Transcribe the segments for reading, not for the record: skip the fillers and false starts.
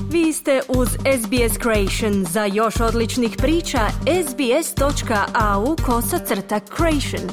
Vi ste uz SBS Creation. Za još odličnih priča, sbs.au/creation.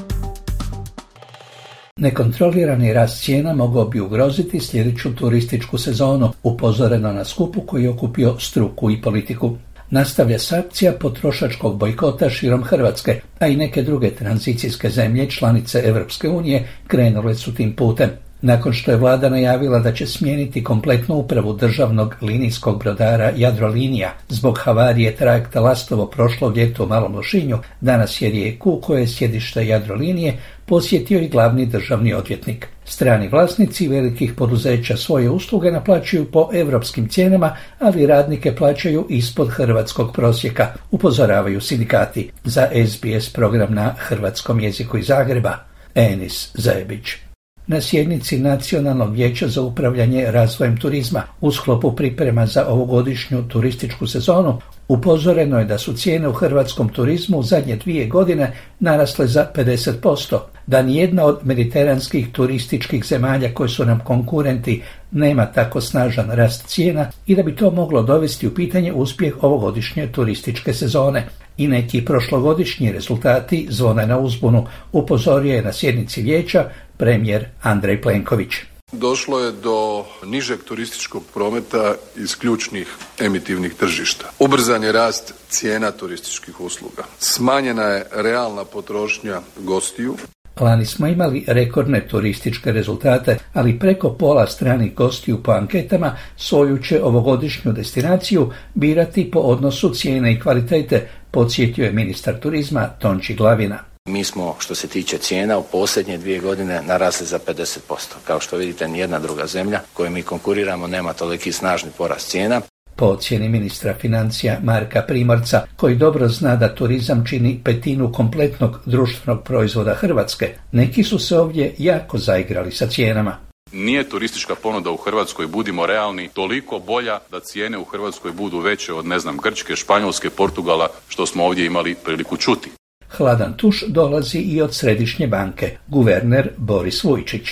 Nekontrolirani rast cijena mogao bi ugroziti sljedeću turističku sezonu, upozoreno na skupu koji je okupio struku i politiku. Nastavlja se akcija potrošačkog bojkota širom Hrvatske, a i neke druge tranzicijske zemlje, članice Europske unije, krenule su tim putem. Nakon što je vlada najavila da će smijeniti kompletnu upravu državnog linijskog brodara Jadrolinija zbog havarije trajekta Lastovo prošlog ljeta u Malom Lošinju, danas je Rijeku, koje je sjedište Jadrolinije, posjetio i glavni državni odvjetnik. Strani vlasnici velikih poduzeća svoje usluge naplaćuju po europskim cijenama, ali radnike plaćaju ispod hrvatskog prosjeka, upozoravaju sindikati. Za SBS program na hrvatskom jeziku iz Zagreba, Enis Zajebić. Na sjednici Nacionalnog vijeća za upravljanje razvojem turizma u sklopu priprema za ovogodišnju turističku sezonu upozoreno je da su cijene u hrvatskom turizmu u zadnje 2 godine narasle za 50%, da nijedna od mediteranskih turističkih zemalja koje su nam konkurenti nema tako snažan rast cijena i da bi to moglo dovesti u pitanje uspjeh ovogodišnje turističke sezone. I neki prošlogodišnji rezultati zvone na uzbunu, upozorio je na sjednici vijeća premijer Andrej Plenković. Došlo je do nižeg turističkog prometa iz ključnih emitivnih tržišta. Ubrzan je rast cijena turističkih usluga. Smanjena je realna potrošnja gostiju. Lani smo imali rekordne turističke rezultate, ali preko pola stranih gostiju po anketama svoju će ovogodišnju destinaciju birati po odnosu cijene i kvalitete, podsjetio je ministar turizma Tonči Glavina. Mi smo, što se tiče cijena, u posljednje 2 godine narasli za 50%. Kao što vidite, nijedna druga zemlja koju mi konkuriramo nema toliki snažni porast cijena. Po ocjeni ministra financija Marka Primorca, koji dobro zna da turizam čini 1/5 kompletnog društvenog proizvoda Hrvatske, neki su se ovdje jako zaigrali sa cijenama. Nije turistička ponuda u Hrvatskoj, budimo realni, toliko bolja da cijene u Hrvatskoj budu veće od, Grčke, Španjolske, Portugala, što smo ovdje imali priliku čuti. Hladan tuš dolazi i od Središnje banke, guverner Boris Vujčić.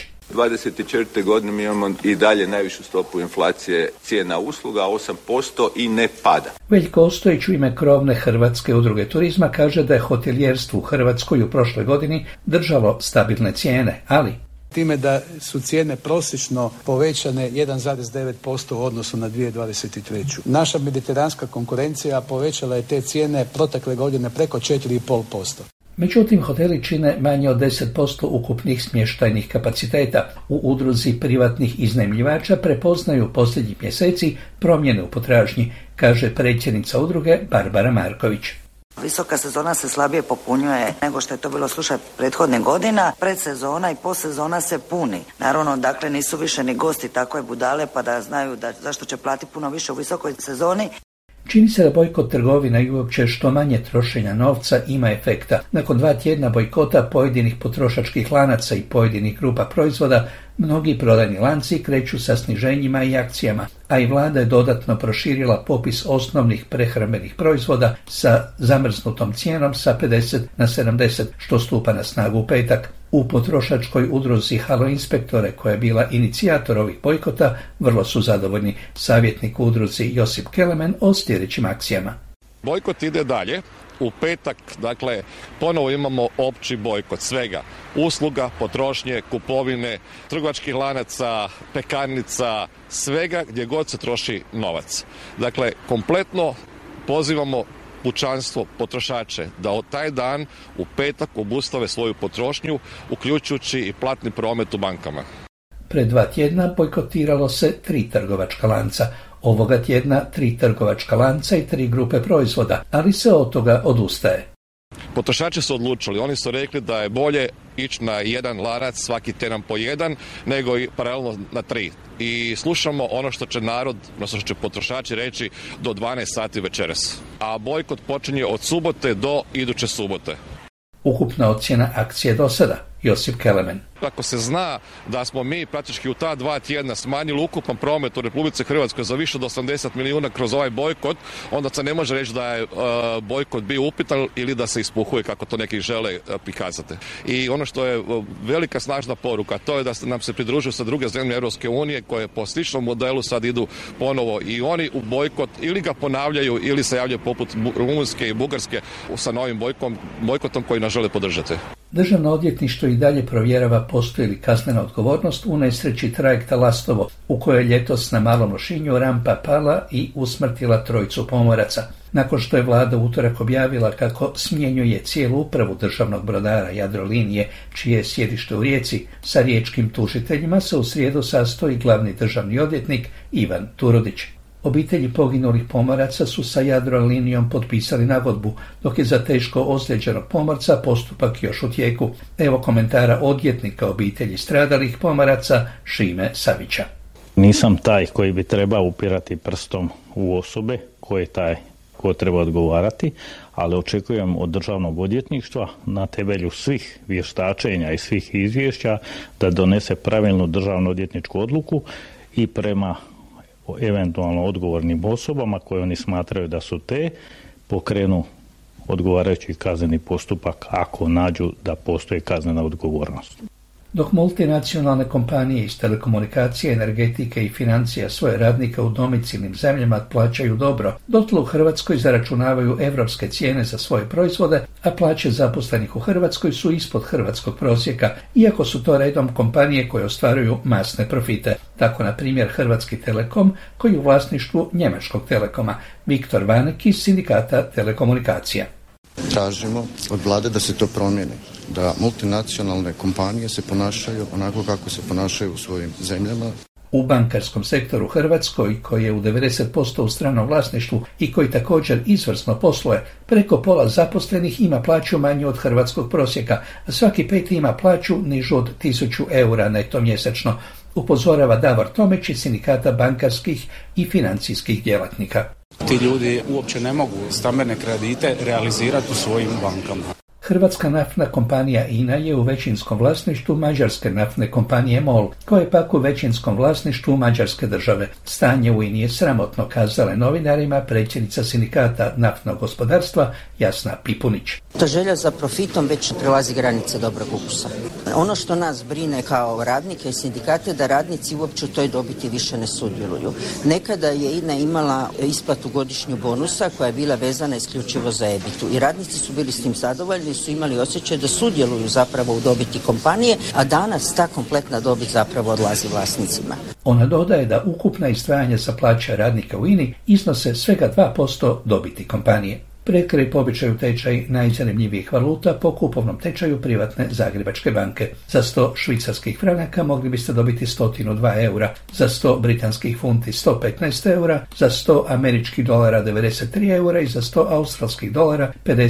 24. godine mi imamo i dalje najvišu stopu inflacije cijena usluga, 8% i ne pada. Veljko Ostojić u ime krovne Hrvatske udruge turizma kaže da je hotelijerstvo u Hrvatskoj u prošloj godini držalo stabilne cijene, ali time da su cijene prosječno povećane 1,9% u odnosu na 2023. Naša mediteranska konkurencija povećala je te cijene protekle godine preko 4,5%. Međutim, hoteli čine manje od 10% ukupnih smještajnih kapaciteta. U udruzi privatnih iznajmljivača prepoznaju posljednjih mjeseci promjene u potražnji, kaže predsjednica udruge Barbara Marković. Visoka sezona se slabije popunjuje nego što je to bilo slučaj prethodne godina. Predsezona i postsezona se puni. Naravno, dakle, nisu više ni gosti takve budale pa da znaju da zašto će platiti puno više u visokoj sezoni. Čini se da bojkot trgovina i uopće što manje trošenja novca ima efekta. Nakon 2 tjedna bojkota pojedinih potrošačkih lanaca i pojedinih grupa proizvoda, mnogi prodajni lanci kreću sa sniženjima i akcijama, a i vlada je dodatno proširila popis osnovnih prehrambenih proizvoda sa zamrznutom cijenom sa 50 na 70, što stupa na snagu u petak. U potrošačkoj udruzi Halo Inspektore, koja je bila inicijator ovih bojkota, vrlo su zadovoljni. Savjetnik u udruzi Josip Kelemen o sljedećim akcijama. Bojkot ide dalje. U petak, ponovo imamo opći bojkot svega. Usluga, potrošnje, kupovine, trgovačkih lanaca, pekarnica, svega gdje god se troši novac. Kompletno pozivamo pučanstvo, potrošače, da od taj dan u petak obustave svoju potrošnju, uključujući i platni promet u bankama. Pred 2 tjedna bojkotiralo se 3 trgovačka lanca. Ovoga tjedna 3 trgovačka lanca i 3 grupe proizvoda, ali se od toga odustaje. Potrošači su odlučili, oni su rekli da je bolje ići na jedan lanac, svaki tjedan po jedan, nego i paralelno na 3. I slušamo ono što će narod, odnosno što će potrošači reći do 12 sati večeras. A bojkot počinje od subote do iduće subote. Ukupna ocjena akcije do sada. Josip Kelemen. Ako se zna da smo mi praktički u ta 2 tjedna smanjili ukupan promet u Republici Hrvatskoj za više od 80 milijuna kroz ovaj bojkot, onda se ne može reći da je bojkot bio upitan ili da se ispuhuje kako to neki žele prikazati. I ono što je velika snažna poruka, to je da nam se pridružuju sa druge zemlje Europske unije koje po sličnom modelu sad idu ponovo i oni u bojkot ili ga ponavljaju ili se javljaju poput Rumunjske i Bugarske sa novim bojkotom koji nas žele podržati. Državno odvjetništvo i dalje provjerava postoji li kaznena odgovornost u nesreći trajekta Lastovo, u kojoj je ljetos na Malom Lošinju rampa pala i usmrtila 3 pomoraca. Nakon što je vlada utorak objavila kako smjenjuje cijelu upravu državnog brodara Jadrolinije, čije je sjedište u Rijeci, sa riječkim tužiteljima se u srijedu sastoji glavni državni odvjetnik Ivan Turudić. Obitelji poginulih pomoraca su sa Jadrolinijom potpisali nagodbu, dok je za teško ozlijeđenog pomorca postupak još u tijeku. Evo komentara odvjetnika obitelji stradalih pomoraca Šime Savića. Nisam taj koji bi trebao upirati prstom u osobe ko treba odgovarati, ali očekujem od državnog odvjetništva na temelju svih vještačenja i svih izvješća da donese pravilnu državno odvjetničku odluku i prema eventualno odgovornim osobama koje oni smatraju da su pokrenu odgovarajući kazneni postupak ako nađu da postoji kaznena odgovornost. Dok multinacionalne kompanije iz telekomunikacije, energetike i financija svoje radnike u domicilnim zemljama plaćaju dobro, dotle u Hrvatskoj zaračunavaju europske cijene za svoje proizvode, a plaće zaposlenih u Hrvatskoj su ispod hrvatskog prosjeka, iako su to redom kompanije koje ostvaruju masne profite. Tako, na primjer, Hrvatski Telekom, koji je u vlasništvu njemačkog Telekoma. Viktor Vanek iz sindikata telekomunikacija. Tražimo od vlade da se to promijeni, da multinacionalne kompanije se ponašaju onako kako se ponašaju u svojim zemljama. U bankarskom sektoru Hrvatskoj, koji je u 90% u stranom vlasništvu i koji također izvrsno posluje, preko pola zaposlenih ima plaću manju od hrvatskog prosjeka, a svaki 5 ima plaću nižu od 1000 eura neto mjesečno, upozorava Davor Tomić iz sindikata bankarskih i financijskih djelatnika. Ti ljudi uopće ne mogu stambene kredite realizirati u svojim bankama. Hrvatska naftna kompanija INA je u većinskom vlasništvu mađarske naftne kompanije MOL, koja je pak u većinskom vlasništvu Mađarske države. Stanje u INI je sramotno, kazala je novinarima predsjednica sindikata naftnog gospodarstva Jasna Pipunić. Ta želja za profitom već prelazi granice dobrog ukusa. Ono što nas brine kao radnike i sindikate, da radnici uopće u toj dobiti više ne sudjeluju. Nekada je INA imala isplatu godišnju bonusa koja je bila vezana isključivo za EBIT-u i radnici su bili s tim zadovoljni, su imali osjećaj da sudjeluju zapravo u dobiti kompanije, a danas ta kompletna dobit zapravo odlazi vlasnicima. Ona dodaje da ukupna izdvajanja za plaće radnika u INI iznose svega 2% dobiti kompanije. Pred kraj po običaju tečaj najzanimljivijih valuta po kupovnom tečaju privatne Zagrebačke banke. Za 100 švicarskih franaka mogli biste dobiti 102 eura, za 100 britanskih funti 115 eura, za 100 američkih dolara 93 eura i za 100 australskih dolara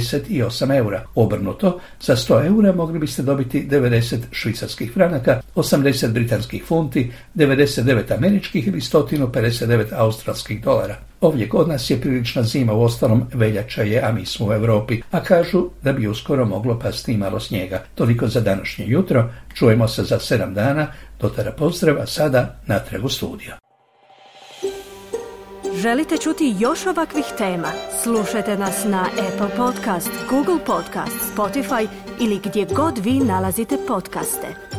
58 eura. Obrnuto, za 100 eura mogli biste dobiti 90 švicarskih franaka, 80 britanskih funti, 99 američkih ili 159 australskih dolara. Ovdje kod nas je prilična zima, u ostalom veljača je, a mi smo u Europi, a kažu da bi uskoro moglo pasti i malo snijega. Toliko za današnje jutro, čujemo se za 7 dana, do tada pozdrav, a sada natrag u studio. Želite čuti još ovakvih tema? Slušajte nas na Apple Podcast, Google Podcast, Spotify ili gdje god vi nalazite podcaste.